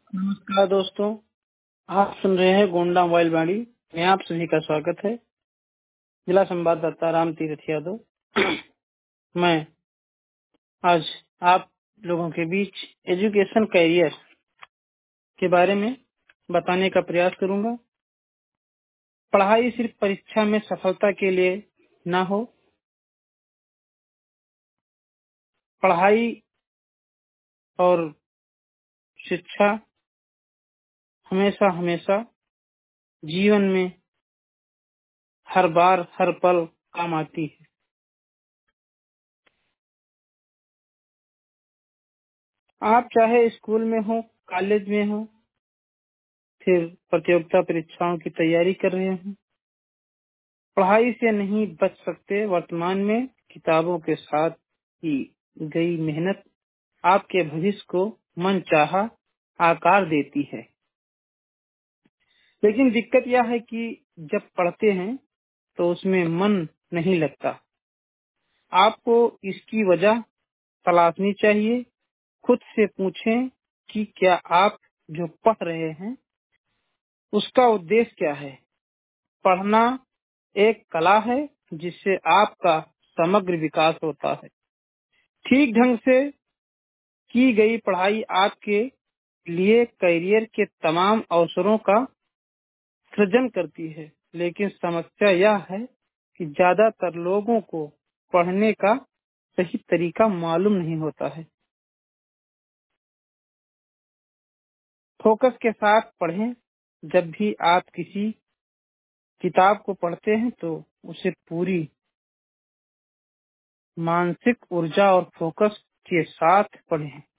नमस्कार दोस्तों, आप सुन रहे हैं गोंडा मोबाइल वाणी में। आप सभी का स्वागत है। जिला संवाददाता राम तीर्थ यादव। मैं आज आप लोगों के बीच एजुकेशन कैरियर के बारे में बताने का प्रयास करूंगा। पढ़ाई सिर्फ परीक्षा में सफलता के लिए ना हो, पढ़ाई और शिक्षा हमेशा हमेशा जीवन में हर बार हर पल काम आती है। आप चाहे स्कूल में हो, कॉलेज में हो, फिर प्रतियोगिता परीक्षाओं की तैयारी कर रहे हैं, पढ़ाई से नहीं बच सकते। वर्तमान में किताबों के साथ की गई मेहनत आपके भविष्य को मनचाहा आकार देती है। लेकिन दिक्कत यह है कि जब पढ़ते हैं तो उसमें मन नहीं लगता। आपको इसकी वजह तलाशनी चाहिए। खुद से पूछें कि क्या आप जो पढ़ रहे हैं उसका उद्देश्य क्या है। पढ़ना एक कला है जिससे आपका समग्र विकास होता है। ठीक ढंग से की गई पढ़ाई आपके लिए करियर के तमाम अवसरों का सृजन करती है। लेकिन समस्या यह है कि ज्यादातर लोगों को पढ़ने का सही तरीका मालूम नहीं होता है। फोकस के साथ पढ़ें। जब भी आप किसी किताब को पढ़ते हैं तो उसे पूरी मानसिक ऊर्जा और फोकस के साथ पढ़ें।